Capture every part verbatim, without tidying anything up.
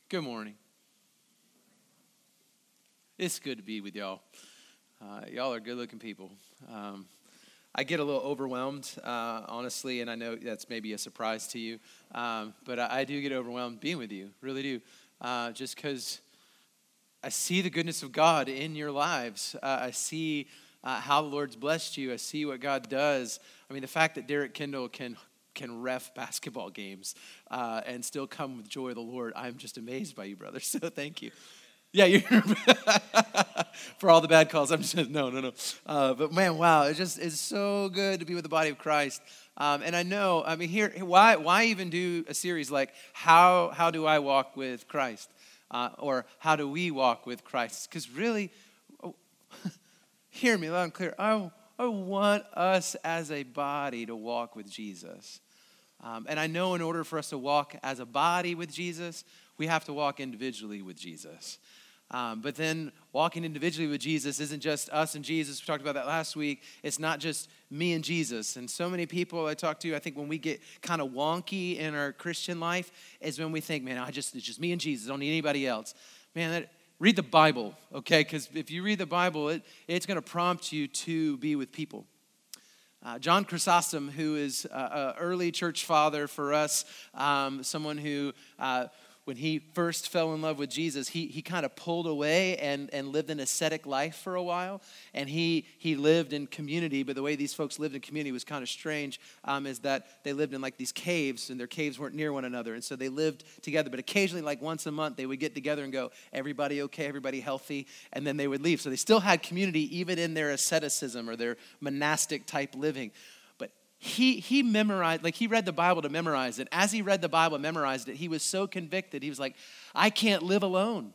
Good morning. It's good to be with y'all. Uh, y'all are good-looking people. Um, I get a little overwhelmed, uh, honestly, and I know that's maybe a surprise to you, um, but I, I do get overwhelmed being with you, really do, uh, just because I see the goodness of God in your lives. Uh, I see uh, how the Lord's blessed you. I see what God does. I mean, the fact that Derek Kendall can can ref basketball games uh, and still come with joy of the Lord, I'm just amazed by you, brother. So thank you. Yeah, you're for all the bad calls. I'm just no, no, no. Uh, but man, wow, it just is so good to be with the body of Christ. Um, and I know, I mean, here, why, why even do a series like how, how do I walk with Christ, uh, or how do we walk with Christ? Because really, oh, hear me loud and clear. I, I want us as a body to walk with Jesus. Um, and I know in order for us to walk as a body with Jesus, we have to walk individually with Jesus. Um, but then walking individually with Jesus isn't just us and Jesus. We talked about that last week. It's not just me and Jesus. And so many people I talk to, I think when we get kind of wonky in our Christian life is when we think, man, I just it's just me and Jesus. I don't need anybody else. Man, that, read the Bible, okay? Because if you read the Bible, it, it's going to prompt you to be with people. Uh, John Chrysostom, who is an early church father for us, um, someone who, uh, when he first fell in love with Jesus, he he kind of pulled away and, and lived an ascetic life for a while. And he he lived in community, but the way these folks lived in community was kind of strange, um, is that they lived in like these caves, and their caves weren't near one another. And so they lived together, but occasionally, like once a month, they would get together and go, everybody okay, everybody healthy, and then they would leave. So they still had community even in their asceticism or their monastic type living. He he memorized, like he read the Bible to memorize it. As he read the Bible and memorized it, he was so convicted. He was like, I can't live alone.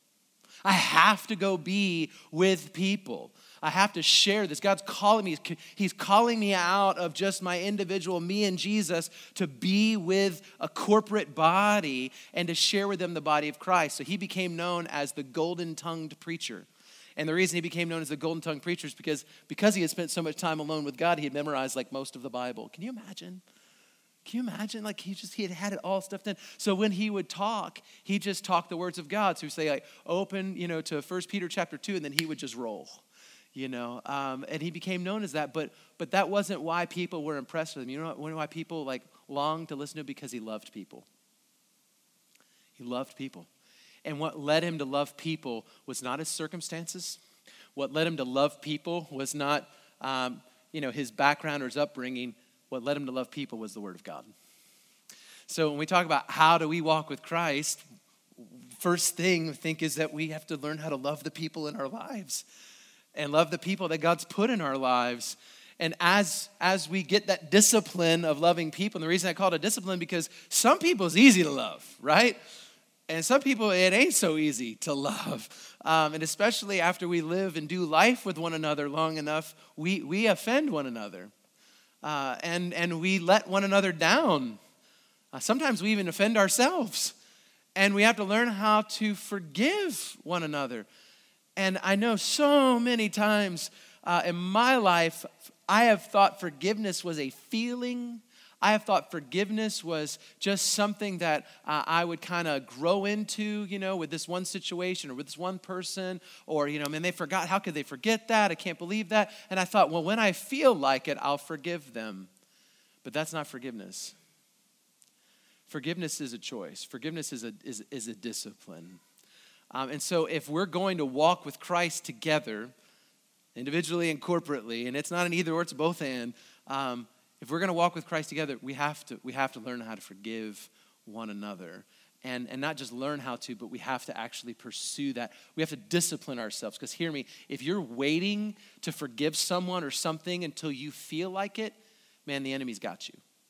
I have to go be with people. I have to share this. God's calling me. He's calling me out of just my individual, me and Jesus, to be with a corporate body and to share with them the body of Christ. So he became known as the golden-tongued preacher. And the reason he became known as the golden-tongued preacher is because, because he had spent so much time alone with God, he had memorized like most of the Bible. Can you imagine? Can you imagine? Like he just, he had had it all stuffed in. So when he would talk, he just talked the words of God. So he'd say like, open, you know, to First Peter chapter two, and then he would just roll, you know. Um, and he became known as that, but but that wasn't why people were impressed with him. You know why people like longed to listen to him? Because he loved people. He loved people. And what led him to love people was not his circumstances. What led him to love people was not, um, you know, his background or his upbringing. What led him to love people was the Word of God. So when we talk about how do we walk with Christ, first thing I think is that we have to learn how to love the people in our lives and love the people that God's put in our lives. And as as we get that discipline of loving people, and the reason I call it a discipline because some people it's easy to love, right? And some people, it ain't so easy to love. Um, and especially after we live and do life with one another long enough, we, we offend one another. Uh, and, and we let one another down. Uh, sometimes we even offend ourselves. And we have to learn how to forgive one another. And I know so many times uh, in my life, I have thought forgiveness was a feeling. I have thought forgiveness was just something that uh, I would kind of grow into, you know, with this one situation or with this one person, or, you know, man, they forgot. How could they forget that? I can't believe that. And I thought, well, when I feel like it, I'll forgive them. But that's not forgiveness. Forgiveness is a choice. Forgiveness is a is, is a discipline. Um, and so if we're going to walk with Christ together, individually and corporately, and it's not an either or, it's a both and, um, if we're going to walk with Christ together, we have to we have to learn how to forgive one another. And, and not just learn how to, but we have to actually pursue that. We have to discipline ourselves. Because hear me, if you're waiting to forgive someone or something until you feel like it, man, the enemy's got you.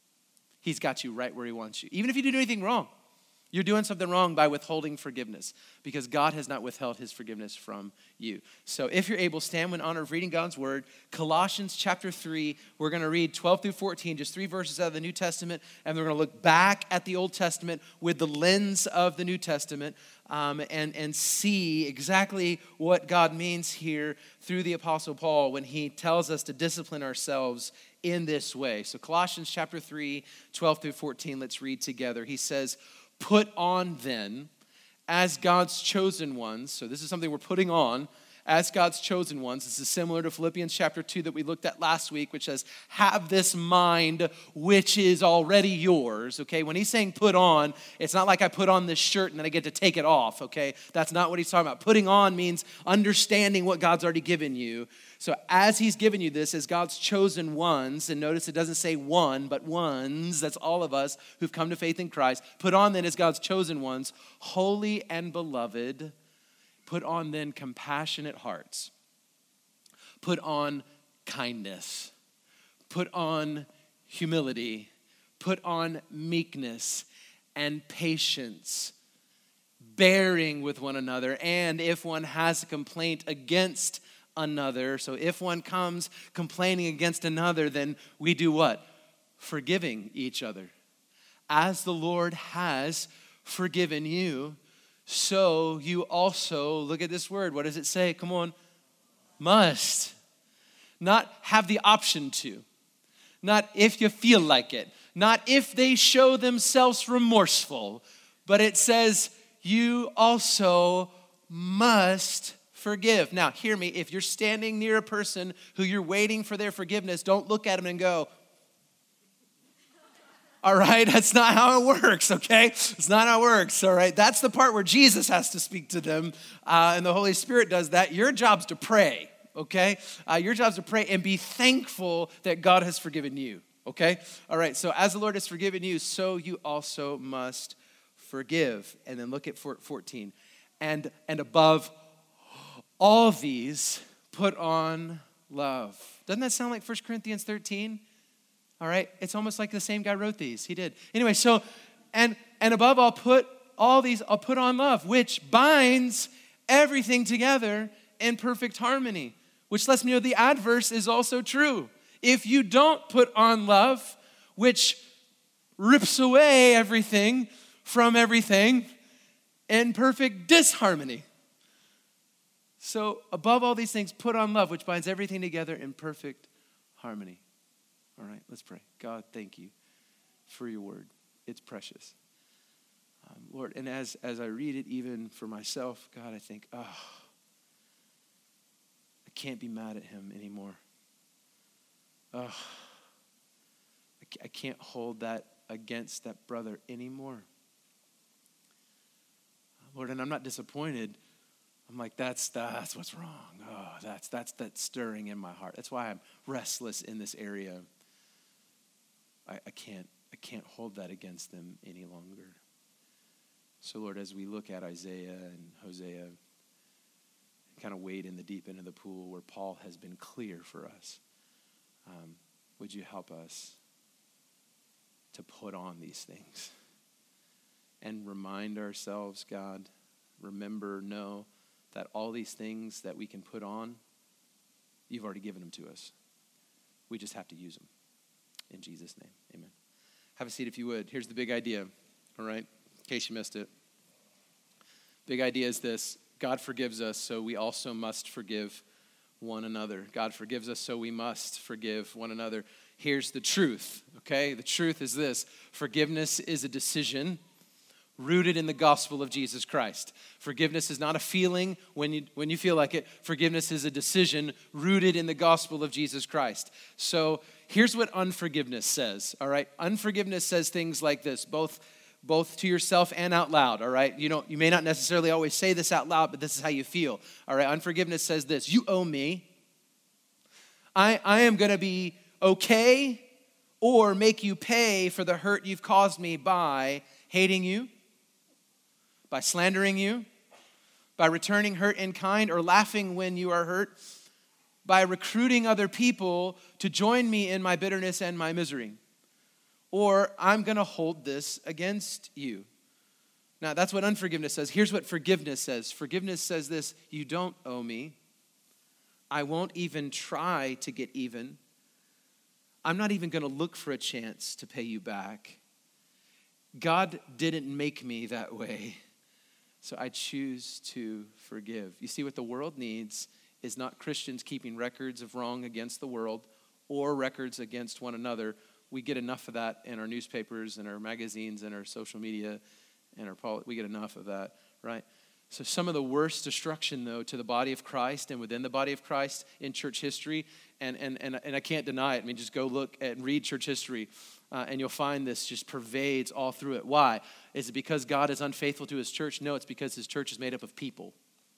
He's got you right where he wants you. Even if you didn't do anything wrong. You're doing something wrong by withholding forgiveness because God has not withheld his forgiveness from you. So if you're able, stand in honor of reading God's word. Colossians chapter three, we're going to read twelve through fourteen, just three verses out of the New Testament, and we're going to look back at the Old Testament with the lens of the New Testament um, and, and see exactly what God means here through the Apostle Paul when he tells us to discipline ourselves in this way. So Colossians chapter three, twelve through fourteen, let's read together. He says, "Put on then, as God's chosen ones. So this is something we're putting on as God's chosen ones. This is similar to Philippians chapter two that we looked at last week, which says, have this mind which is already yours, okay? When he's saying put on, it's not like I put on this shirt and then I get to take it off, okay? That's not what he's talking about. Putting on means understanding what God's already given you. So as he's given you this as God's chosen ones, and notice it doesn't say one, but ones, that's all of us who've come to faith in Christ. Put on then as God's chosen ones, holy and beloved. Put on then compassionate hearts. Put on kindness. Put on humility. Put on meekness and patience, bearing with one another. And if one has a complaint against another, so if one comes complaining against another, then we do what? Forgiving each other. As the Lord has forgiven you, so you also, look at this word, what does it say? Come on. Must. Not have the option to. Not if you feel like it. Not if they show themselves remorseful. But it says you also must forgive. Now, hear me. If you're standing near a person who you're waiting for their forgiveness, don't look at them and go, all right, that's not how it works, okay? It's not how it works, all right? That's the part where Jesus has to speak to them, uh, and the Holy Spirit does that. Your job's to pray, okay? Uh, your job's to pray and be thankful that God has forgiven you, okay? All right, so as the Lord has forgiven you, so you also must forgive. And then look at fourteen. And, and above all these, put on love. Doesn't that sound like First Corinthians thirteen? All right, it's almost like the same guy wrote these. He did. Anyway, so, and and above all, put all these, I'll put on love, which binds everything together in perfect harmony, which lets me know the adverse is also true. If you don't put on love, which rips away everything from everything in perfect disharmony. So above all these things, put on love, which binds everything together in perfect harmony. All right, let's pray. God, thank you for your word. It's precious. Um, Lord, and as, as I read it, even for myself, God, I think, oh, I can't be mad at him anymore. Oh, I can't hold that against that brother anymore. Lord, and I'm not disappointed. I'm like, that's that's what's wrong. Oh, that's that's that's stirring in my heart. That's why I'm restless in this area. I, I can't I can't hold that against them any longer. So Lord, as we look at Isaiah and Hosea, kind of wade in the deep end of the pool where Paul has been clear for us, um, would you help us to put on these things and remind ourselves, God, remember, know that all these things that we can put on, you've already given them to us. We just have to use them. In Jesus' name, amen. Have a seat if you would. Here's the big idea, all right, in case you missed it. Big idea is this: God forgives us, so we also must forgive one another. God forgives us, so we must forgive one another. Here's the truth, okay? The truth is this: forgiveness is a decision rooted in the gospel of Jesus Christ. Forgiveness is not a feeling when you when you feel like it. Forgiveness is a decision rooted in the gospel of Jesus Christ. So here's what unforgiveness says, all right? Unforgiveness says things like this, both, both to yourself and out loud, all right? You don't, you may not necessarily always say this out loud, but this is how you feel, all right? Unforgiveness says this: you owe me. I, I am going to be okay or make you pay for the hurt you've caused me by hating you, by slandering you, by returning hurt in kind or laughing when you are hurt, by recruiting other people to join me in my bitterness and my misery. Or I'm going to hold this against you. Now, that's what unforgiveness says. Here's what forgiveness says. Forgiveness says this: you don't owe me. I won't even try to get even. I'm not even going to look for a chance to pay you back. God didn't make me that way. So I choose to forgive. You see, what the world needs is not Christians keeping records of wrong against the world or records against one another. We get enough of that in our newspapers and our magazines and our social media and our poli- we get enough of that. right? So some of the worst destruction, though, to the body of Christ and within the body of Christ in church history, and and and, and I can't deny it. I mean, just go look and read church history, uh, and you'll find this just pervades all through it. Why? Is it because God is unfaithful to his church? No, it's because his church is made up of people.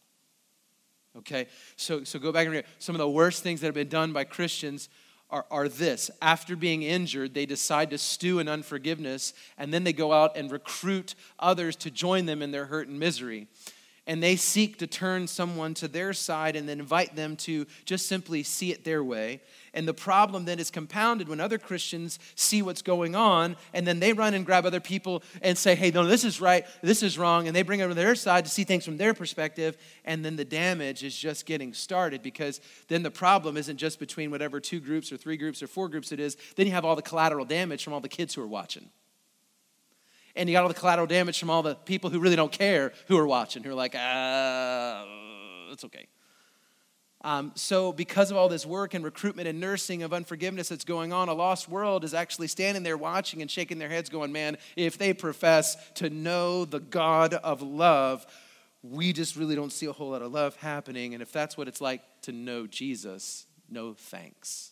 Okay? So, so go back and read. Some of the worst things that have been done by Christians Are, are this. After being injured, they decide to stew in unforgiveness, and then they go out and recruit others to join them in their hurt and misery. And they seek to turn someone to their side and then invite them to just simply see it their way. And the problem then is compounded when other Christians see what's going on, and then they run and grab other people and say, hey, no, this is right, this is wrong, and they bring them to their side to see things from their perspective, and then the damage is just getting started, because then the problem isn't just between whatever two groups or three groups or four groups it is. Then you have all the collateral damage from all the kids who are watching. And you got all the collateral damage from all the people who really don't care who are watching, who are like, ah, it's okay. Um, so because of all this work and recruitment and nursing of unforgiveness that's going on, a lost world is actually standing there watching and shaking their heads going, man, if they profess to know the God of love, we just really don't see a whole lot of love happening. And if that's what it's like to know Jesus, no thanks.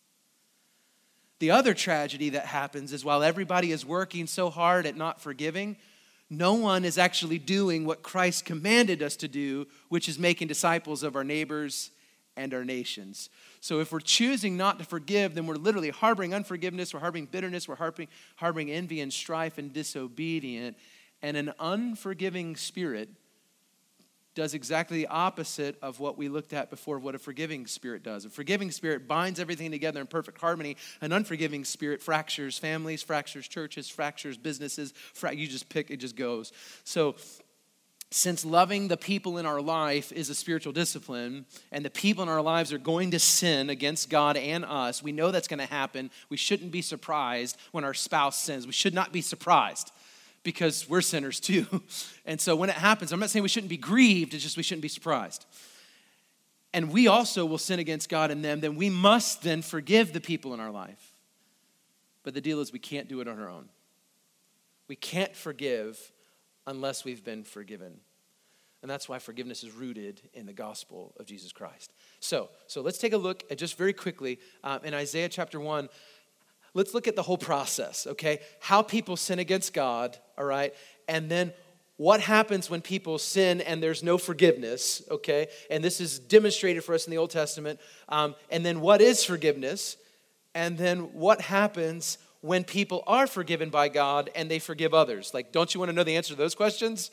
The other tragedy that happens is while everybody is working so hard at not forgiving, no one is actually doing what Christ commanded us to do, which is making disciples of our neighbors and our nations. So if we're choosing not to forgive, then we're literally harboring unforgiveness, we're harboring bitterness, we're harboring, harboring envy and strife and disobedient. And an unforgiving spirit does exactly the opposite of what we looked at before, what a forgiving spirit does. A forgiving spirit binds everything together in perfect harmony. An unforgiving spirit fractures families, fractures churches, fractures businesses. Fra- you just pick, it just goes. So since loving the people in our life is a spiritual discipline, and the people in our lives are going to sin against God and us, we know that's going to happen. We shouldn't be surprised when our spouse sins. We should not be surprised, because we're sinners too. And so when it happens, I'm not saying we shouldn't be grieved, it's just we shouldn't be surprised. And we also will sin against God and them, then we must then forgive the people in our life. But the deal is we can't do it on our own. We can't forgive unless we've been forgiven. And that's why forgiveness is rooted in the gospel of Jesus Christ. So, so let's take a look at just very quickly um, in Isaiah chapter one. Let's look at the whole process, okay? How people sin against God, all right? And then what happens when people sin and there's no forgiveness, okay? And this is demonstrated for us in the Old Testament. Um, and then what is forgiveness? And then what happens when people are forgiven by God and they forgive others? Like, don't you want to know the answer to those questions?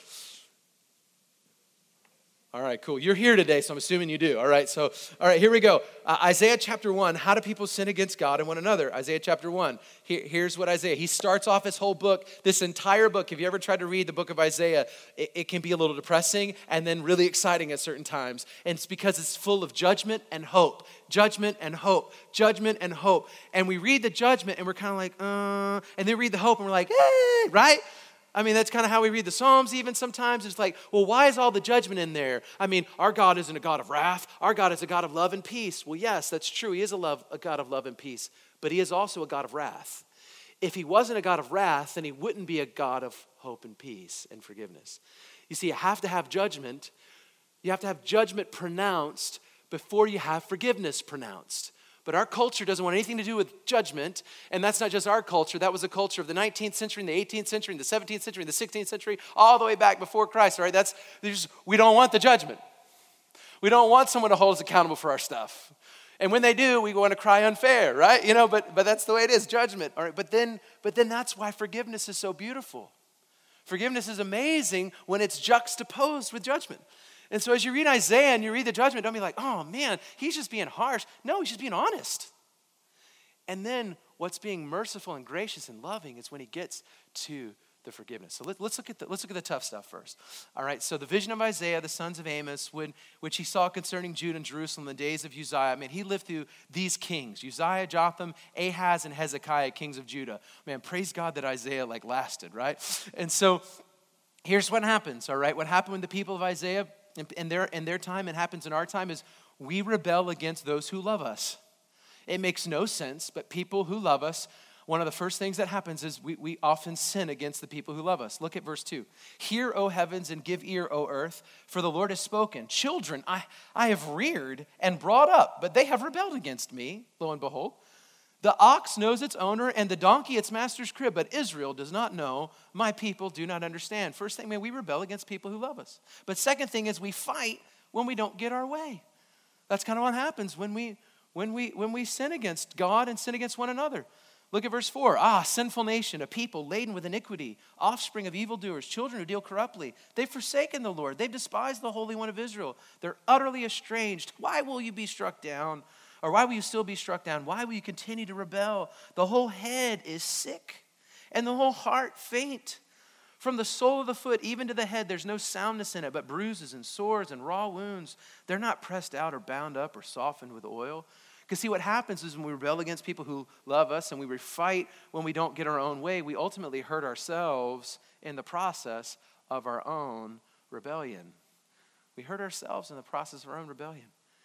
All right, cool. You're here today, so I'm assuming you do. All right, so, all right, here we go. Uh, Isaiah chapter one, how do people sin against God and one another? Isaiah chapter one, here, here's what Isaiah, he starts off his whole book, this entire book. If you ever tried to read the book of Isaiah, it, it can be a little depressing and then really exciting at certain times. And it's because it's full of judgment and hope. Judgment and hope. Judgment and hope. And we read the judgment and we're kind of like, uh, and then read the hope and we're like, hey, right? I mean, that's kind of how we read the Psalms even sometimes. It's like, well, why is all the judgment in there? I mean, our God isn't a God of wrath. Our God is a God of love and peace. Well, yes, that's true. He is a, love, a God of love and peace, but he is also a God of wrath. If he wasn't a God of wrath, then he wouldn't be a God of hope and peace and forgiveness. You see, you have to have judgment. You have to have judgment pronounced before you have forgiveness pronounced. But our culture doesn't want anything to do with judgment, and that's not just our culture. That was the culture of the nineteenth century, and the eighteenth century, and the seventeenth century, and the sixteenth century, all the way back before Christ, all right? That's, just, we don't want the judgment. We don't want someone to hold us accountable for our stuff. And when they do, we want to cry unfair, right? You know, but but that's the way it is, judgment, all right? But then, but then that's why forgiveness is so beautiful. Forgiveness is amazing when it's juxtaposed with judgment. And so as you read Isaiah and you read the judgment, don't be like, oh man, he's just being harsh. No, he's just being honest. And then what's being merciful and gracious and loving is when he gets to the forgiveness. So let, let's look at the let's look at the tough stuff first. All right, so the vision of Isaiah, the sons of Amos, when, which he saw concerning Judah and Jerusalem in the days of Uzziah. I mean, he lived through these kings, Uzziah, Jotham, Ahaz, and Hezekiah, kings of Judah. Man, praise God that Isaiah like lasted, right? And so here's what happens, all right? What happened when the people of Isaiah in their, in their time, and happens in our time, is we rebel against those who love us. It makes no sense, but people who love us one of the first things that happens is we, we often sin against the people who love us. Look at verse two. Hear, O heavens, and give ear, O earth, for the Lord has spoken. Children I, I have reared and brought up, but they have rebelled against me. Lo and behold, the ox knows its owner and the donkey its master's crib, but Israel does not know. My people do not understand. First thing, man, we rebel against people who love us. But second thing is we fight when we don't get our way. That's kind of what happens when we when we when we sin against God and sin against one another. Look at verse four. Ah, sinful nation, a people laden with iniquity, offspring of evildoers, children who deal corruptly. They've forsaken the Lord. They've despised the Holy One of Israel. They're utterly estranged. Why will you be struck down? Or why will you still be struck down? Why will you continue to rebel? The whole head is sick, and the whole heart faint. From the sole of the foot even to the head, there's no soundness in it, but bruises and sores and raw wounds. They're not pressed out or bound up or softened with oil. Because see, what happens is when we rebel against people who love us and we fight when we don't get our own way, we ultimately hurt ourselves in the process of our own rebellion. We hurt ourselves in the process of our own rebellion.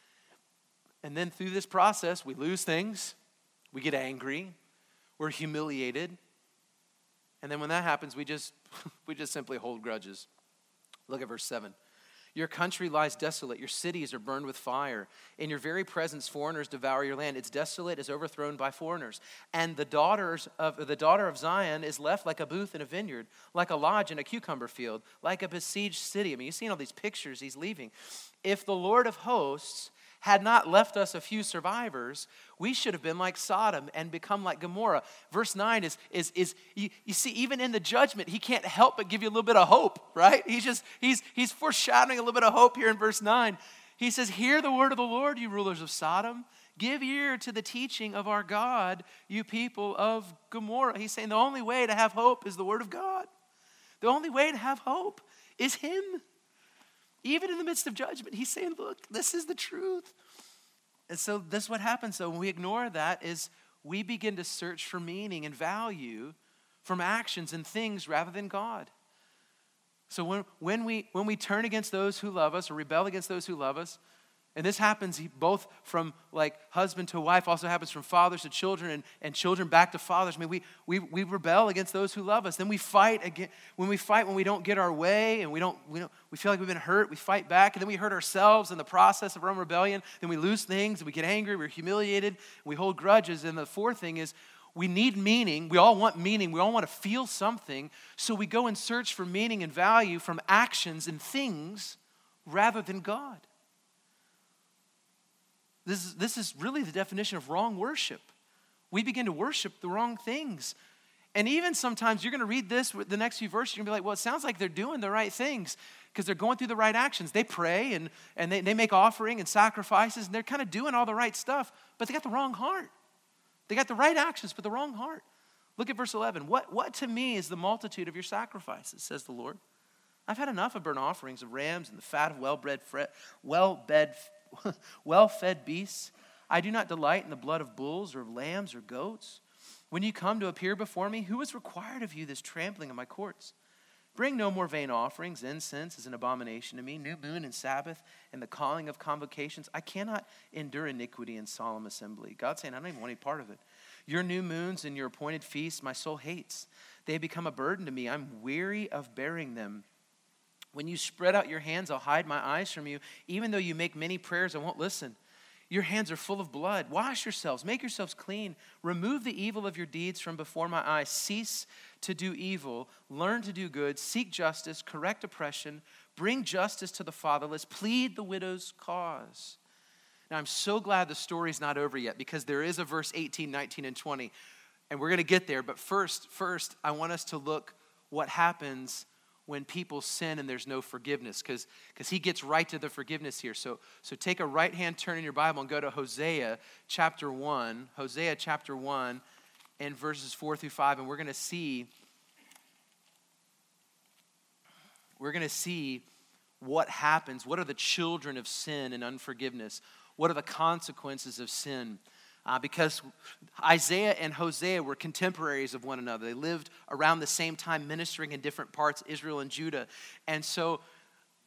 And then through this process, we lose things, we get angry, we're humiliated. And then when that happens, we just we just simply hold grudges. Look at verse seven. Your country lies desolate. Your cities are burned with fire. In your very presence, foreigners devour your land. It's desolate, is overthrown by foreigners. And the daughters of the daughter of Zion is left like a booth in a vineyard, like a lodge in a cucumber field, like a besieged city. I mean, you've seen all these pictures he's leaving. If the Lord of hosts had not left us a few survivors, we should have been like Sodom and become like Gomorrah. Verse nine is, is, is you, you see, even in the judgment, he can't help but give you a little bit of hope, right? He's just, he's, he's foreshadowing a little bit of hope here in verse nine. He says, hear the word of the Lord, you rulers of Sodom. Give ear to the teaching of our God, you people of Gomorrah. He's saying the only way to have hope is the word of God. The only way to have hope is him. Even in the midst of judgment, he's saying, look, this is the truth. And so this is what happens, though, when we ignore that, is we begin to search for meaning and value from actions and things rather than God. So when, when, we, when we turn against those who love us or rebel against those who love us, and this happens both from like husband to wife, also happens from fathers to children and, and children back to fathers. I mean, we, we, we rebel against those who love us. Then we fight again. When we fight when we don't get our way and we don't, we don't, we feel like we've been hurt, we fight back, and then we hurt ourselves in the process of our own rebellion. Then we lose things, and we get angry, we're humiliated, we hold grudges. And the fourth thing is we need meaning. We all want meaning. We all want to feel something. So we go and search for meaning and value from actions and things rather than God. This is, this is really the definition of wrong worship. We begin to worship the wrong things. And even sometimes you're going to read this, the next few verses, you're going to be like, well, it sounds like they're doing the right things because they're going through the right actions. They pray and, and they, they make offering and sacrifices, and they're kind of doing all the right stuff, but they got the wrong heart. They got the right actions, but the wrong heart. Look at verse eleven. What, what to me is the multitude of your sacrifices, says the Lord. I've had enough of burnt offerings of rams and the fat of well-bred, well-bred well-fed beasts. I do not delight in the blood of bulls or lambs or goats. When you come to appear before me, who has required of you this trampling of my courts? Bring no more vain offerings. Incense is an abomination to me. New moon and Sabbath and the calling of convocations. I cannot endure iniquity in solemn assembly. God's saying, I don't even want any part of it. Your new moons and your appointed feasts, my soul hates. They have become a burden to me. I'm weary of bearing them. When you spread out your hands, I'll hide my eyes from you. Even though you make many prayers, I won't listen. Your hands are full of blood. Wash yourselves. Make yourselves clean. Remove the evil of your deeds from before my eyes. Cease to do evil. Learn to do good. Seek justice. Correct oppression. Bring justice to the fatherless. Plead the widow's cause. Now, I'm so glad the story's not over yet because there is a verse eighteen, nineteen, and twenty. And we're going to get there. But first, first, I want us to look what happens when people sin and there's no forgiveness, because because he gets right to the forgiveness here. So, so take a right-hand turn in your Bible and go to Hosea chapter one. Hosea chapter one and verses four through five. And we're going to see, we're going to see what happens. What are the children of sin and unforgiveness? What are the consequences of sin? Uh, because Isaiah and Hosea were contemporaries of one another. They lived around the same time, ministering in different parts, Israel and Judah. And so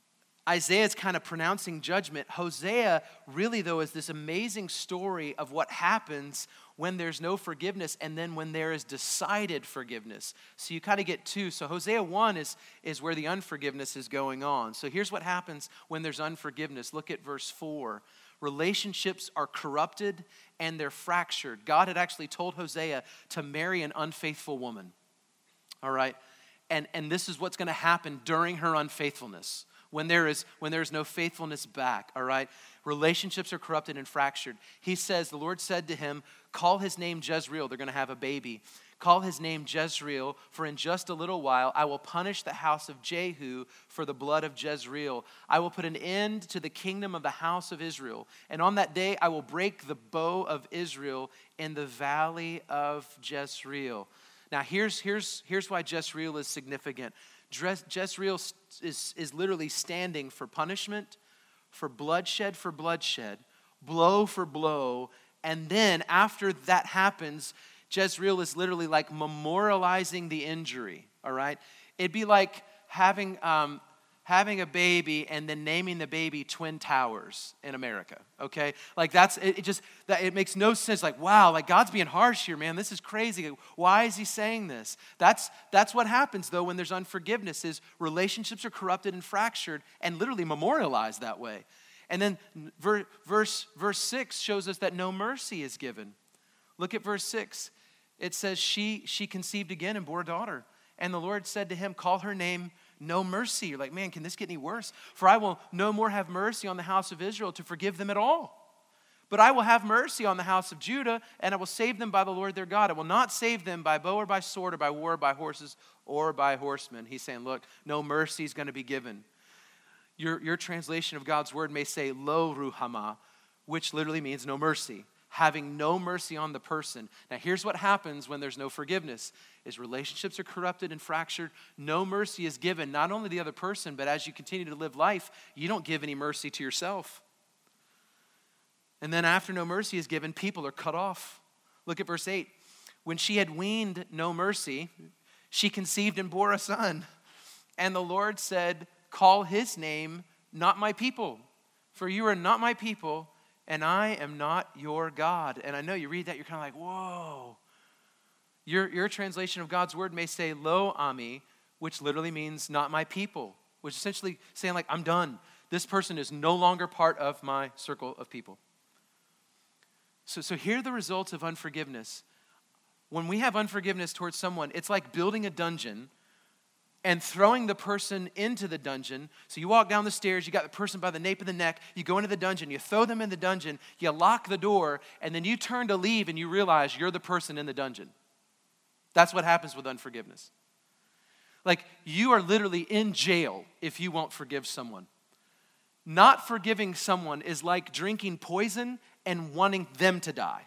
Isaiah is kind of pronouncing judgment. Hosea really, though, is this amazing story of what happens when there's no forgiveness and then when there is decided forgiveness. So you kind of get two. So Hosea one is, is where the unforgiveness is going on. So here's what happens when there's unforgiveness. Look at verse four. Relationships are corrupted and they're fractured. God had actually told Hosea to marry an unfaithful woman. All right? And, and this is what's going to happen during her unfaithfulness. When there is when there is no faithfulness back, all right? Relationships are corrupted and fractured. He says, the Lord said to him, call his name Jezreel. They're going to have a baby. Call his name Jezreel, for in just a little while I will punish the house of Jehu for the blood of Jezreel. I will put an end to the kingdom of the house of Israel. And on that day I will break the bow of Israel in the valley of Jezreel. Now here's, here's, here's why Jezreel is significant. Jezreel is, is literally standing for punishment, for bloodshed for bloodshed, blow for blow. And then after that happens, Jezreel is literally like memorializing the injury, all right? It'd be like having, um, having a baby and then naming the baby Twin Towers in America, okay? Like that's, it, it just, that it makes no sense. Like, wow, like God's being harsh here, man. This is crazy. Why is he saying this? That's, that's what happens though when there's unforgiveness is relationships are corrupted and fractured and literally memorialized that way. And then ver, verse, verse six shows us that no mercy is given. Look at verse six. It says, she, she conceived again and bore a daughter. And the Lord said to him, call her name No Mercy. You're like, man, can this get any worse? For I will no more have mercy on the house of Israel to forgive them at all. But I will have mercy on the house of Judah, and I will save them by the Lord their God. I will not save them by bow or by sword or by war or by horses or by horsemen. He's saying, look, no mercy is going to be given. Your, your translation of God's word may say lo ruhama, which literally means no mercy. Having no mercy on the person. Now here's what happens when there's no forgiveness, is relationships are corrupted and fractured. No mercy is given, not only to the other person, but as you continue to live life, you don't give any mercy to yourself. And then after no mercy is given, people are cut off. Look at verse eight. When she had weaned no mercy, she conceived and bore a son. And the Lord said, call his name not my people, for you are not my people, and I am not your God. And I know you read that, you're kind of like, whoa. Your, your translation of God's word may say lo ami, which literally means not my people, which is essentially saying like, I'm done. This person is no longer part of my circle of people. So, so here are the results of unforgiveness. When we have unforgiveness towards someone, it's like building a dungeon and throwing the person into the dungeon. So you walk down the stairs, you got the person by the nape of the neck, you go into the dungeon, you throw them in the dungeon, you lock the door, and then you turn to leave and you realize you're the person in the dungeon. That's what happens with unforgiveness. Like you are literally in jail if you won't forgive someone. Not forgiving someone is like drinking poison and wanting them to die.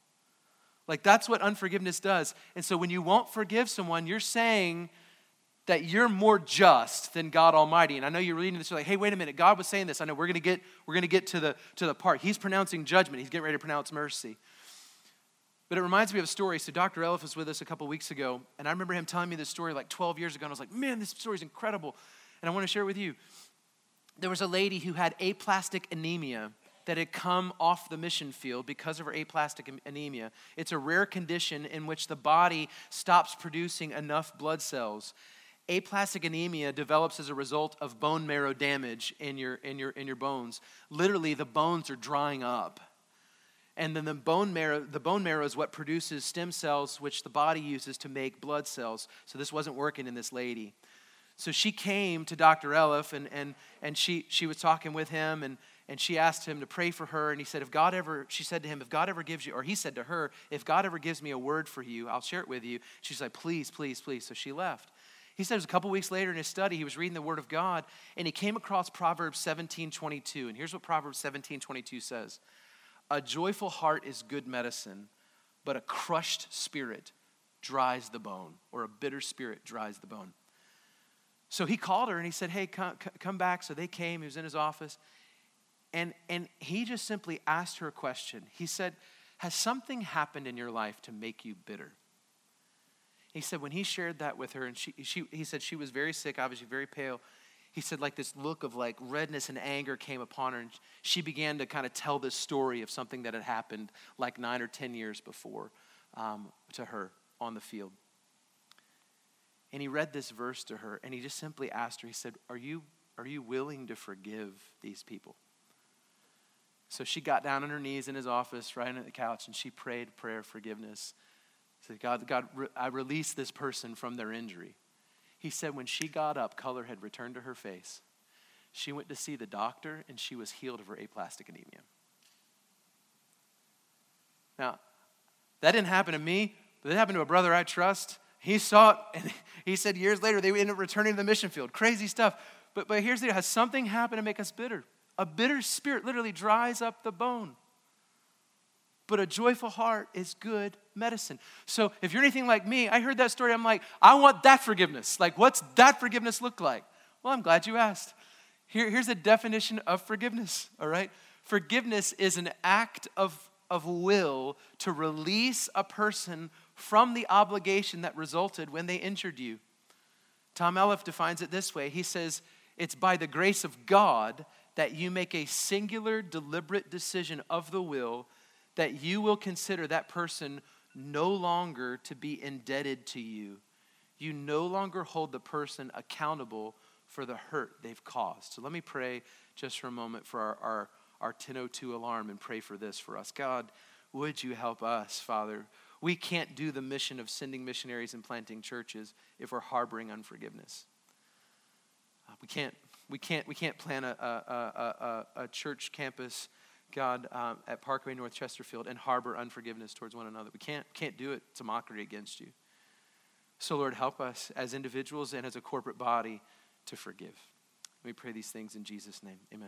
Like that's what unforgiveness does. And so when you won't forgive someone, you're saying that you're more just than God Almighty. And I know you're reading this, you're like, hey, wait a minute, God was saying this. I know we're gonna get we're gonna get to the to the part. He's pronouncing judgment, he's getting ready to pronounce mercy. But it reminds me of a story. So Doctor Elif was with us a couple weeks ago, and I remember him telling me this story like twelve years ago, and I was like, man, this story's incredible. And I want to share it with you. There was a lady who had aplastic anemia that had come off the mission field because of her aplastic anemia. It's a rare condition in which the body stops producing enough blood cells. Aplastic anemia develops as a result of bone marrow damage in your, in your, in your bones. Literally, the bones are drying up. And then the bone marrow, the bone marrow is what produces stem cells, which the body uses to make blood cells. So this wasn't working in this lady. So she came to Doctor Elif, and, and, and she, she was talking with him, and, and she asked him to pray for her. And he said, if God ever, she said to him, if God ever gives you, or he said to her, if God ever gives me a word for you, I'll share it with you. She's like, please, please, please. So she left. He said it was a couple weeks later in his study, he was reading the Word of God, and he came across Proverbs seventeen twenty-two. And here's what Proverbs seventeen twenty-two says. A joyful heart is good medicine, but a crushed spirit dries the bone, or a bitter spirit dries the bone. So he called her and he said, hey, come, come back. So they came, he was in his office, and, and he just simply asked her a question. He said, has something happened in your life to make you bitter? He said when he shared that with her, and she, she, he said she was very sick, obviously very pale. he said like this look of like redness and anger came upon her, and she began to kind of tell this story of something that had happened like nine or ten years before um, to her on the field. And he read this verse to her, and he just simply asked her, he said, are you, are you willing to forgive these people? So she got down on her knees in his office, right on the couch, and she prayed a prayer of forgiveness. Said, God, God, I release this person from their injury. He said when she got up, color had returned to her face. She went to see the doctor, and she was healed of her aplastic anemia. Now, that didn't happen to me, but it happened to a brother I trust. He saw it, and he said years later, they ended up returning to the mission field. Crazy stuff. But, but here's the deal. Has something happened to make us bitter? A bitter spirit literally dries up the bone. But a joyful heart is good medicine. So if you're anything like me, I heard that story. I'm like, I want that forgiveness. Like, what's that forgiveness look like? Well, I'm glad you asked. Here, here's a definition of forgiveness, all right? Forgiveness is an act of, of will to release a person from the obligation that resulted when they injured you. Tom Elliff defines it this way. He says, it's by the grace of God that you make a singular, deliberate decision of the will that you will consider that person no longer to be indebted to you. You no longer hold the person accountable for the hurt they've caused. So let me pray just for a moment for our, our, our ten oh two alarm and pray for this for us. God, would you help us, Father? We can't do the mission of sending missionaries and planting churches if we're harboring unforgiveness. Uh, we can't, we can't, we can't plan a, a, a, a, a church campus, God, um, at Parkway North Chesterfield and harbor unforgiveness towards one another. We can't, can't do it. It's a mockery against you. So Lord, help us as individuals and as a corporate body to forgive. We pray these things in Jesus' name. Amen.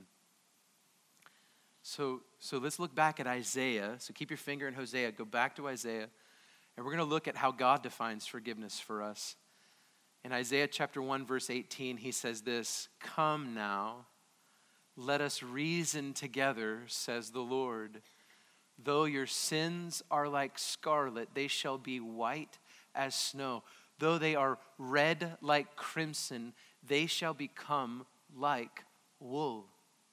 So, so let's look back at Isaiah. So keep your finger in Hosea. Go back to Isaiah. And we're going to look at how God defines forgiveness for us. In Isaiah chapter one, verse eighteen, he says this, "Come now, let us reason together, says the Lord. Though your sins are like scarlet, they shall be white as snow. Though they are red like crimson, they shall become like wool."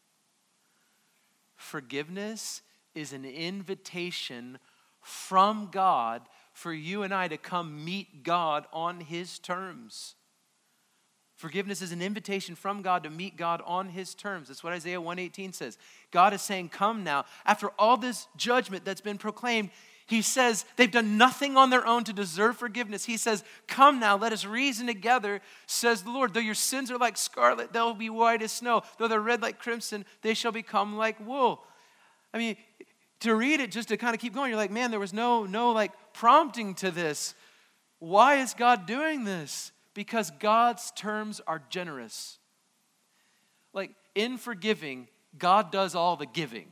Forgiveness is an invitation from God for you and I to come meet God on his terms. Forgiveness is an invitation from God to meet God on his terms. That's what Isaiah one eighteen says. God is saying, come now. After all this judgment that's been proclaimed, he says they've done nothing on their own to deserve forgiveness. He says, come now, let us reason together, says the Lord. Though your sins are like scarlet, they'll be white as snow. Though they're red like crimson, they shall become like wool. I mean, to read it, just to kind of keep going, you're like, man, there was no, no like prompting to this. Why is God doing this? Because God's terms are generous. Like in forgiving, God does all the giving.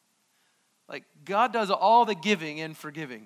Like God does all the giving in forgiving.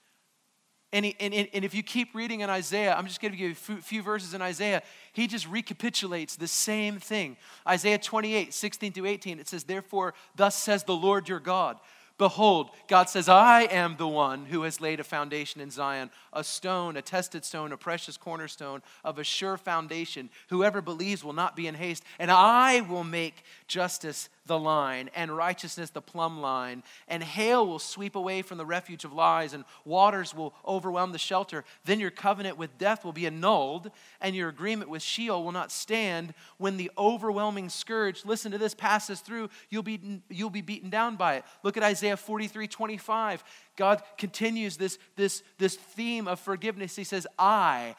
And, he, and, and if you keep reading in Isaiah, I'm just going to give you a few verses in Isaiah. He just recapitulates the same thing. Isaiah twenty-eight, sixteen through eighteen, it says, "Therefore, thus says the Lord your God. Behold," God says, "I am the one who has laid a foundation in Zion, a stone, a tested stone, a precious cornerstone of a sure foundation. Whoever believes will not be in haste. And I will make justice the line and righteousness the plumb line. And hail will sweep away from the refuge of lies, and waters will overwhelm the shelter. Then your covenant with death will be annulled, and your agreement with Sheol will not stand. When the overwhelming scourge," listen to this, "passes through, you'll be, you'll be beaten down by it." Look at Isaiah forty-three twenty-five. God continues this, this, this theme of forgiveness. He says, I,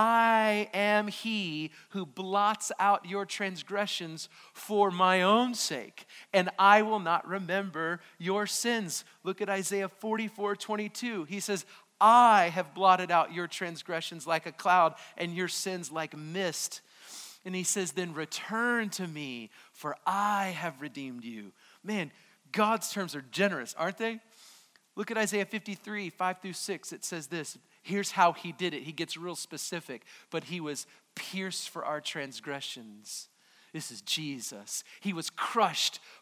I am he who blots out your transgressions for my own sake, and I will not remember your sins. Look at Isaiah forty-four twenty-two. He says, I have blotted out your transgressions like a cloud and your sins like mist. And he says, then return to me, for I have redeemed you. Man, God's terms are generous, aren't they? Look at Isaiah fifty-three, five through six. It says this. Here's how he did it. He gets real specific. But he was pierced for our transgressions. This is Jesus. He was crushed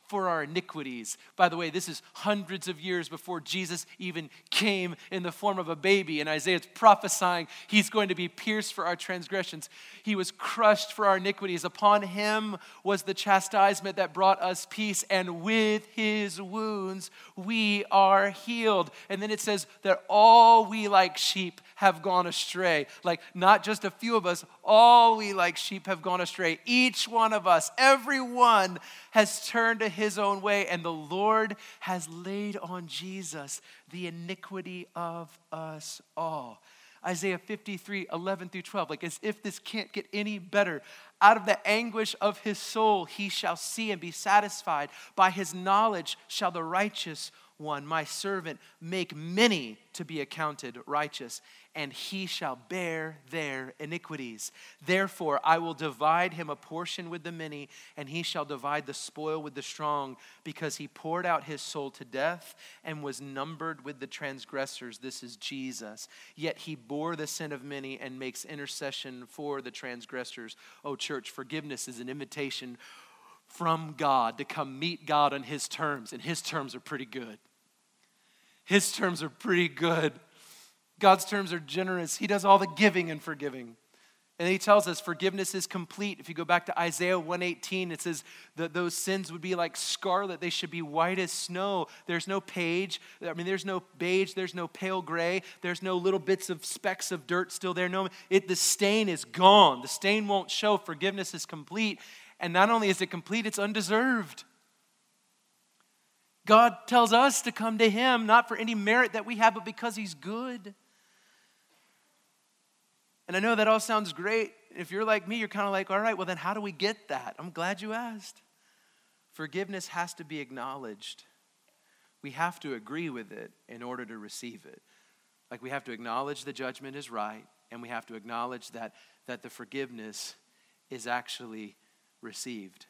for our iniquities. By the way, this is hundreds of years before Jesus even came in the form of a baby. And Isaiah's prophesying he's going to be pierced for our transgressions. He was crushed for our iniquities. Upon him was the chastisement that brought us peace, and with his wounds we are healed. And then it says that all we like sheep have gone astray. Like not just a few of us, all we like sheep have gone astray. Each one of us, everyone has turned to his own way, and the Lord has laid on Jesus the iniquity of us all. Isaiah fifty-three, eleven through twelve, like as if this can't get any better. Out of the anguish of his soul he shall see and be satisfied. By his knowledge shall the righteous one, my servant, make many to be accounted righteous, and he shall bear their iniquities. Therefore I will divide him a portion with the many, and he shall divide the spoil with the strong, because he poured out his soul to death and was numbered with the transgressors. This is Jesus. Yet he bore the sin of many and makes intercession for the transgressors. Oh, church, forgiveness is an invitation from God to come meet God on his terms, and his terms are pretty good. His terms are pretty good. God's terms are generous. He does all the giving and forgiving. And he tells us forgiveness is complete. If you go back to Isaiah one eighteen, it says that those sins would be like scarlet. They should be white as snow. There's no page. I mean, there's no beige. There's no pale gray. There's no little bits of specks of dirt still there. No, it, the stain is gone. The stain won't show. Forgiveness is complete. And not only is it complete, it's undeserved. God tells us to come to him, not for any merit that we have, but because he's good. And I know that all sounds great. If you're like me, you're kind of like, all right, well then how do we get that? I'm glad you asked. Forgiveness has to be acknowledged. We have to agree with it in order to receive it. Like we have to acknowledge the judgment is right, and we have to acknowledge that, that the forgiveness is actually received.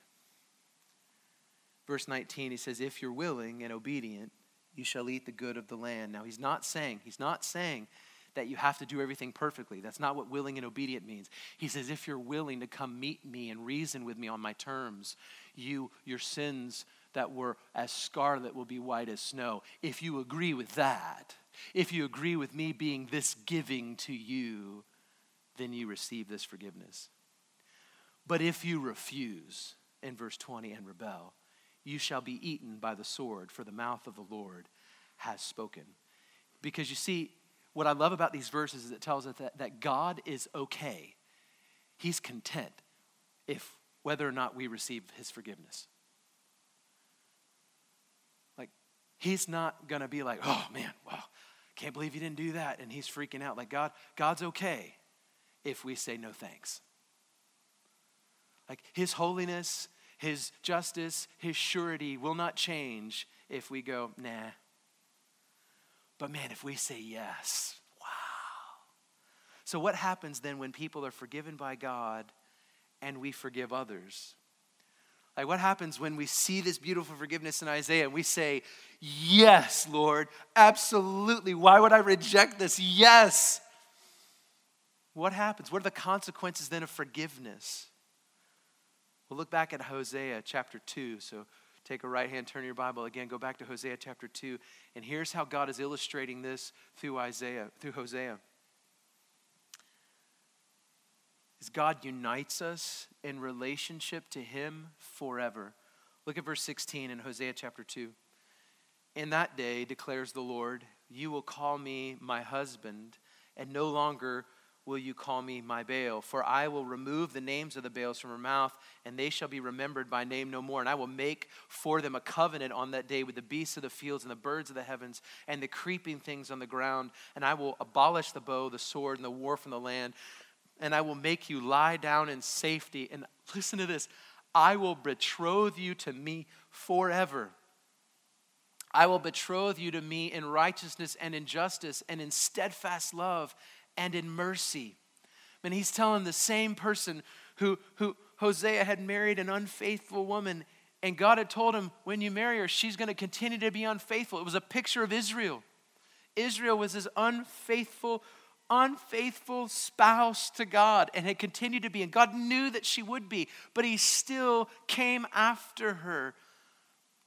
Verse nineteen, he says, if you're willing and obedient, you shall eat the good of the land. Now he's not saying, he's not saying that you have to do everything perfectly. That's not what willing and obedient means. He says, if you're willing to come meet me and reason with me on my terms, you, your sins that were as scarlet will be white as snow. If you agree with that, if you agree with me being this giving to you, then you receive this forgiveness. But if you refuse, in verse twenty, and rebel, you shall be eaten by the sword, for the mouth of the Lord has spoken. Because you see, what I love about these verses is it tells us that, that God is okay. He's content if whether or not we receive his forgiveness. Like, he's not going to be like, oh man, wow, can't believe you didn't do that. And he's freaking out. Like God, God's okay if we say no thanks. Like his holiness, his justice, his surety will not change if we go, nah. But man, if we say yes, wow. So what happens then when people are forgiven by God and we forgive others? Like what happens when we see this beautiful forgiveness in Isaiah and we say, yes, Lord, absolutely. Why would I reject this? Yes. What happens? What are the consequences then of forgiveness? We'll look back at Hosea chapter two. So take a right hand, turn your Bible again, go back to Hosea chapter two. And here's how God is illustrating this through Isaiah, through Hosea. As God unites us in relationship to him forever. Look at verse sixteen in Hosea chapter two. In that day, declares the Lord, you will call me my husband, and no longer will you call me my Baal? For I will remove the names of the Baals from her mouth, and they shall be remembered by name no more. And I will make for them a covenant on that day with the beasts of the fields and the birds of the heavens and the creeping things on the ground. And I will abolish the bow, the sword, and the war from the land. And I will make you lie down in safety. And listen to this. I will betroth you to me forever. I will betroth you to me in righteousness and in justice and in steadfast love and in mercy. And he's telling the same person who, who Hosea had married an unfaithful woman, and God had told him, when you marry her, she's going to continue to be unfaithful. It was a picture of Israel. Israel was his unfaithful, unfaithful spouse to God and had continued to be. And God knew that she would be, but he still came after her.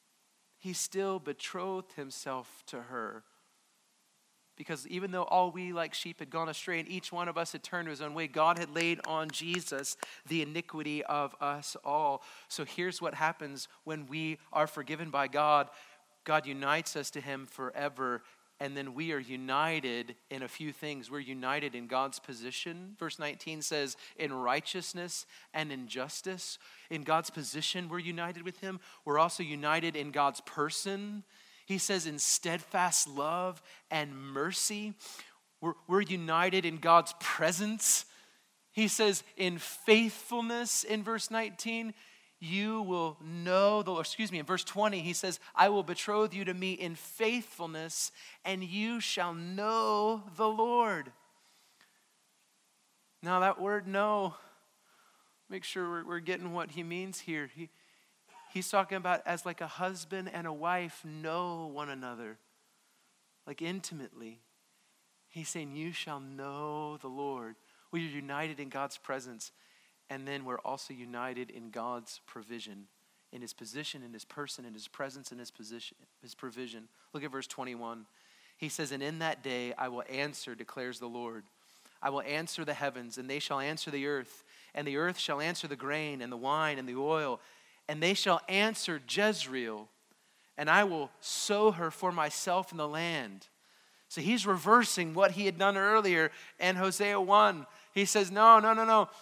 he still betrothed himself to her. Because even though all we like sheep had gone astray and each one of us had turned to his own way, God had laid on Jesus the iniquity of us all. So here's what happens when we are forgiven by God. God unites us to him forever, and then we are united in a few things. We're united in God's position. Verse nineteen says, in righteousness and in justice. In God's position, we're united with him. We're also united in God's person. He says in steadfast love and mercy. We're, we're united in God's presence. He says in faithfulness in verse nineteen. You will know the Lord. Excuse me, in verse twenty, he says, I will betroth you to me in faithfulness, and you shall know the Lord. Now that word know, make sure we're, we're getting what he means here. He, he's talking about as like a husband and a wife know one another, like intimately. He's saying, you shall know the Lord. We are united in God's presence. And then we're also united in God's provision, in his position, in his person, in his presence, in his position, his provision. Look at verse twenty-one. He says, and in that day I will answer, declares the Lord. I will answer the heavens, and they shall answer the earth, and the earth shall answer the grain and the wine and the oil, and they shall answer Jezreel, and I will sow her for myself in the land. So he's reversing what he had done earlier in Hosea one. He says, no, no, no, no.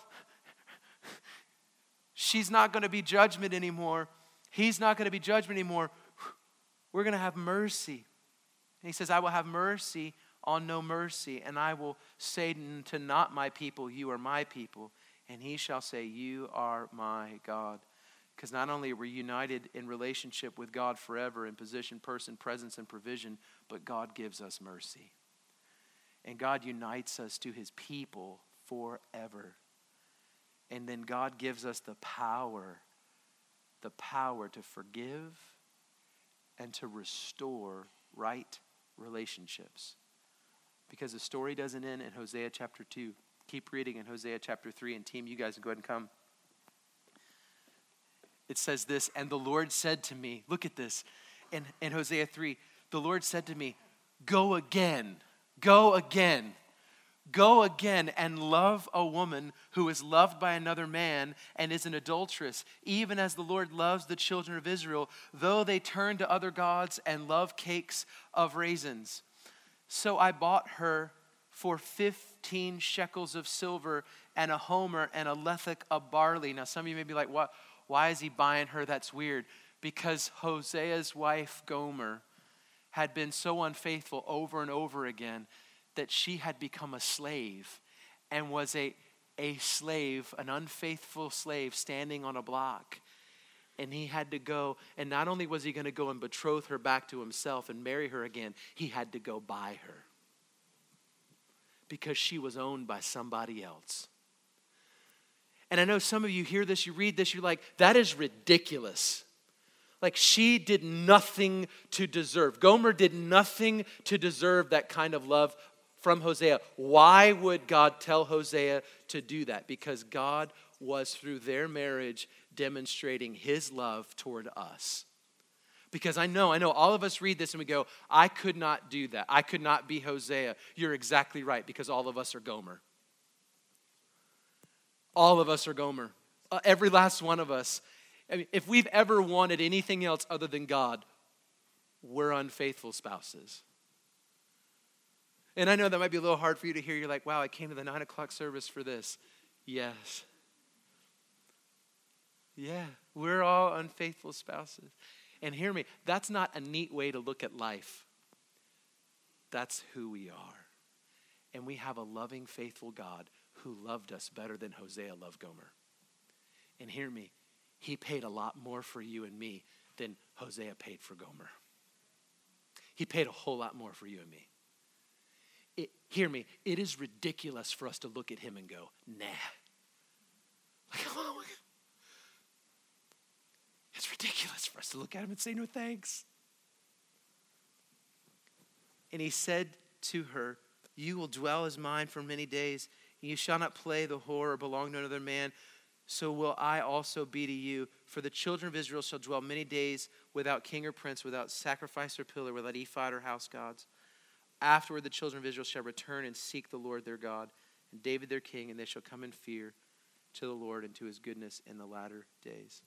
She's not going to be judgment anymore. He's not going to be judgment anymore. We're going to have mercy. And he says, I will have mercy on no mercy, and I will say to not my people, you are my people. And he shall say, you are my God. Because not only are we united in relationship with God forever in position, person, presence, and provision, but God gives us mercy. And God unites us to his people forever. And then God gives us the power, the power to forgive and to restore right relationships. Because the story doesn't end in Hosea chapter two. Keep reading in Hosea chapter three. And team, you guys can go ahead and come. It says this, and the Lord said to me, look at this, in, in Hosea three, the Lord said to me, go again, go again. Go again and love a woman who is loved by another man and is an adulteress, even as the Lord loves the children of Israel, though they turn to other gods and love cakes of raisins. So I bought her for fifteen shekels of silver and a homer and a lethek of barley. Now some of you may be like, what? Why is he buying her? That's weird. Because Hosea's wife, Gomer, had been so unfaithful over and over again that she had become a slave and was a, a slave, an unfaithful slave standing on a block. And he had to go, and not only was he going to go and betroth her back to himself and marry her again, he had to go buy her because she was owned by somebody else. And I know some of you hear this, you read this, you're like, that is ridiculous. Like she did nothing to deserve. Gomer did nothing to deserve that kind of love from Hosea. Why would God tell Hosea to do that? Because God was, through their marriage, demonstrating his love toward us. Because I know, I know all of us read this and we go, I could not do that. I could not be Hosea. You're exactly right, because all of us are Gomer. All of us are Gomer. Uh, every last one of us. I mean, if we've ever wanted anything else other than God, we're unfaithful spouses. And I know that might be a little hard for you to hear. You're like, wow, I came to the nine o'clock service for this. Yes. Yeah, we're all unfaithful spouses. And hear me, that's not a neat way to look at life. That's who we are. And we have a loving, faithful God who loved us better than Hosea loved Gomer. And hear me, he paid a lot more for you and me than Hosea paid for Gomer. He paid a whole lot more for you and me. It, hear me, it is ridiculous for us to look at him and go, nah. Like, oh my God. It's ridiculous for us to look at him and say no thanks. And he said to her, you will dwell as mine for many days, and you shall not play the whore or belong to another man. so will I also be to you. For the children of Israel shall dwell many days without king or prince, without sacrifice or pillar, without ephod or house gods. Afterward the children of Israel shall return and seek the Lord their God, and David their king, and they shall come in fear to the Lord and to his goodness in the latter days.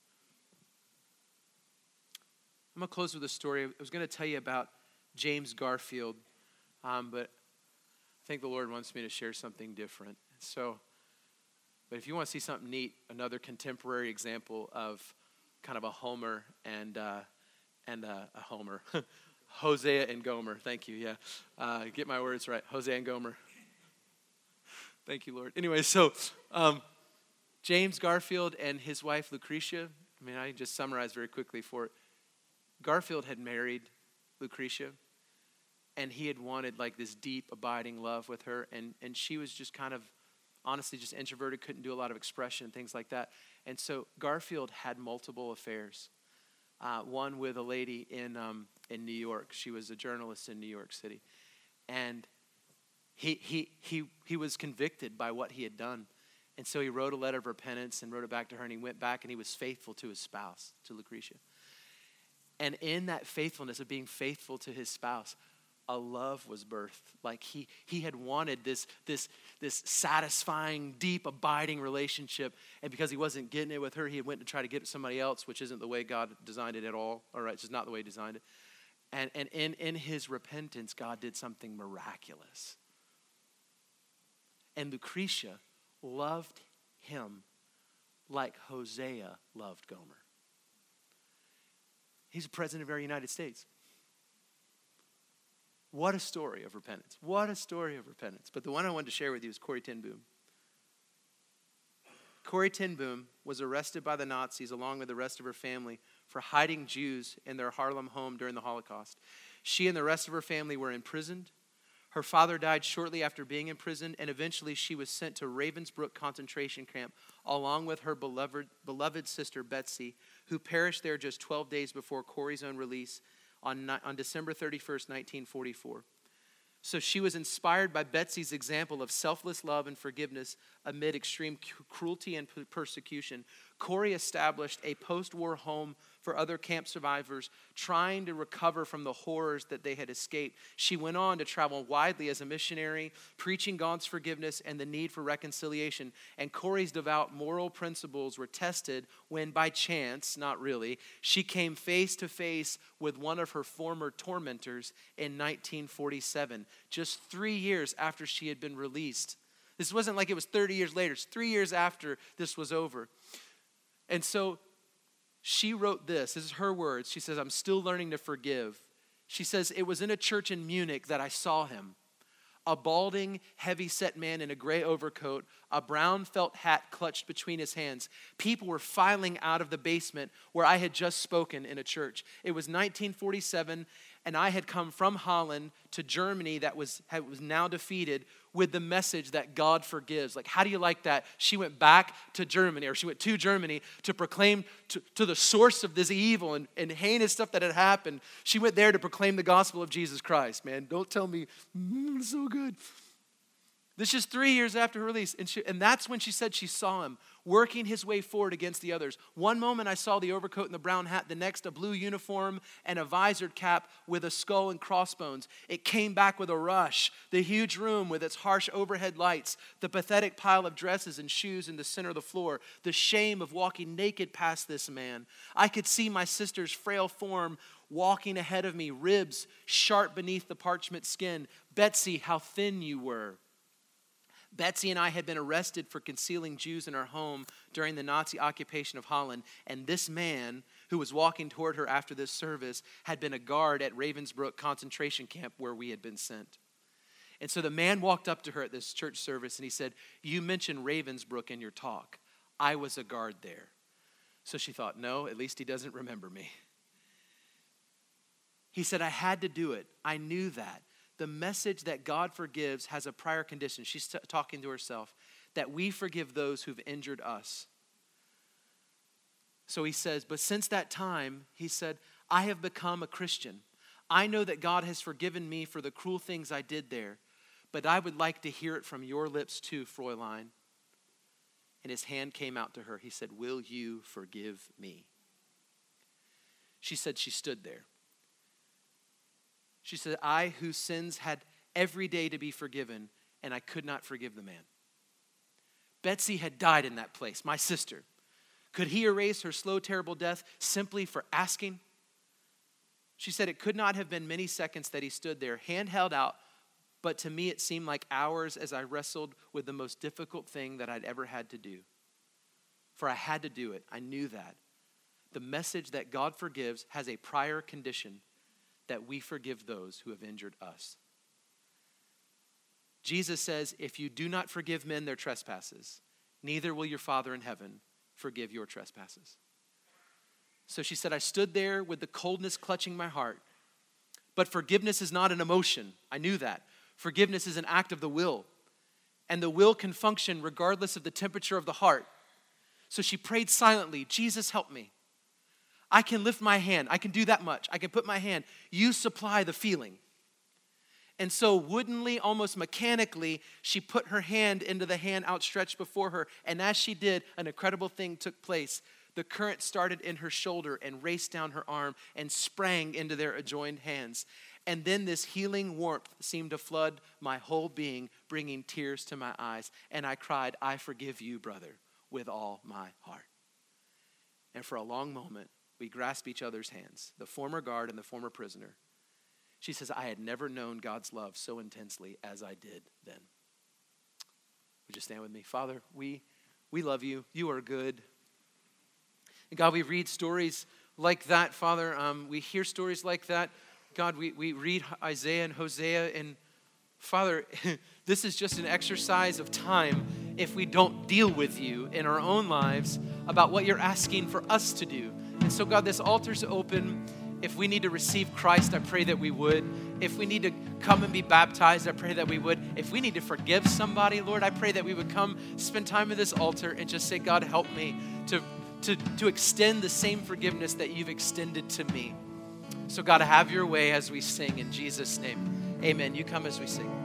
I'm going to close with a story. I was going to tell you about James Garfield, um, but I think the Lord wants me to share something different. So, but if you want to see something neat, another contemporary example of kind of a Homer and uh, and uh, a Homer, Hosea and Gomer. Thank you. Yeah, uh, get my words right. Hosea and Gomer. Thank you, Lord. Anyway, so um, James Garfield and his wife Lucretia. I mean, I just summarize very quickly for it. Garfield had married Lucretia, and he had wanted like this deep, abiding love with her, and and she was just kind of, honestly, just introverted, couldn't do a lot of expression, things like that. And so Garfield had multiple affairs. Uh, one with a lady in um, in New York. She was a journalist in New York City, and he he he he was convicted by what he had done, and so he wrote a letter of repentance and wrote it back to her, and he went back and he was faithful to his spouse, to Lucretia. And in that faithfulness of being faithful to his spouse, a love was birthed. Like he he had wanted this, this, this satisfying, deep, abiding relationship. And because he wasn't getting it with her, he went to try to get it with somebody else, which isn't the way God designed it at all. All right, it's just not the way he designed it. And, and in, in his repentance, God did something miraculous. And Lucretia loved him like Hosea loved Gomer. He's the president of our United States. What a story of repentance. What a story of repentance. But the one I wanted to share with you is Corrie ten Boom. Corrie ten Boom was arrested by the Nazis along with the rest of her family for hiding Jews in their Harlem home during the Holocaust. She and the rest of her family were imprisoned. Her father died shortly after being imprisoned, and eventually she was sent to Ravensbrück concentration camp along with her beloved, beloved sister Betsy, who perished there just twelve days before Corrie's own release on, on December thirty-first, nineteen forty-four. So she was inspired by Betsy's example of selfless love and forgiveness amid extreme cruelty and persecution. Corrie established a post-war home for other camp survivors trying to recover from the horrors that they had escaped. She went on to travel widely as a missionary, preaching God's forgiveness and the need for reconciliation. And Corrie's devout moral principles were tested when, by chance, not really, she came face to face with one of her former tormentors in nineteen forty-seven, just three years after she had been released. This wasn't like it was thirty years later. It's three years after this was over. And so she wrote this. This is her words. She says, I'm still learning to forgive. She says, it was in a church in Munich that I saw him. A balding, heavy-set man in a gray overcoat, a brown felt hat clutched between his hands. People were filing out of the basement where I had just spoken in a church. It was nineteen forty-seven, and I had come from Holland to Germany that was, had, was now defeated with the message that God forgives. Like, how do you like that? She went back to Germany, or she went to Germany to proclaim to, to the source of this evil and, and heinous stuff that had happened. She went there to proclaim the gospel of Jesus Christ, man. Don't tell me, mm, so good. This is three years after her release, and, she, and that's when she said she saw him working his way forward against the others. One moment I saw the overcoat and the brown hat, the next a blue uniform and a visored cap with a skull and crossbones. It came back with a rush. The huge room with its harsh overhead lights, the pathetic pile of dresses and shoes in the center of the floor, the shame of walking naked past this man. I could see my sister's frail form walking ahead of me, ribs sharp beneath the parchment skin. Betsy, how thin you were. Betsy and I had been arrested for concealing Jews in our home during the Nazi occupation of Holland, and this man who was walking toward her after this service had been a guard at Ravensbrück concentration camp where we had been sent. And so the man walked up to her at this church service and he said, you mentioned Ravensbrück in your talk. I was a guard there. So she thought, no, at least he doesn't remember me. He said, I had to do it. I knew that. The message that God forgives has a prior condition. She's t- talking to herself, that we forgive those who've injured us. So he says, but since that time, he said, I have become a Christian. I know that God has forgiven me for the cruel things I did there, but I would like to hear it from your lips too, Fräulein. and his hand came out to her. He said, will you forgive me? She said she stood there. She said, I whose sins had every day to be forgiven, and I could not forgive the man. Betsy had died in that place, my sister. Could he erase her slow, terrible death simply for asking? She said it could not have been many seconds that he stood there, hand held out, but to me it seemed like hours as I wrestled with the most difficult thing that I'd ever had to do. For I had to do it. I knew that. The message that God forgives has a prior condition, that we forgive those who have injured us. Jesus says, if you do not forgive men their trespasses, neither will your Father in heaven forgive your trespasses. So she said, I stood there with the coldness clutching my heart. But forgiveness is not an emotion. I knew that. Forgiveness is an act of the will. And the will can function regardless of the temperature of the heart. So she prayed silently, Jesus, help me. I can lift my hand. I can do that much. I can put my hand. You supply the feeling. And so woodenly, almost mechanically, she put her hand into the hand outstretched before her. And as she did, an incredible thing took place. The current started in her shoulder and raced down her arm and sprang into their adjoined hands. And then this healing warmth seemed to flood my whole being, bringing tears to my eyes. And I cried, I forgive you, brother, with all my heart. And for a long moment, we grasped each other's hands, the former guard and the former prisoner. She says, I had never known God's love so intensely as I did then. Would you stand with me? Father, we, we love you. You are good. And God, we read stories like that, Father. Um, we hear stories like that. God, we, we read Isaiah and Hosea. And Father, this is just an exercise of time if we don't deal with you in our own lives about what you're asking for us to do. And so, God, this altar's open. If we need to receive Christ, I pray that we would. If we need to come and be baptized, I pray that we would. If we need to forgive somebody, Lord, I pray that we would come spend time at this altar and just say, God, help me to, to, to extend the same forgiveness that you've extended to me. So, God, have your way as we sing in Jesus' name. Amen. You come as we sing.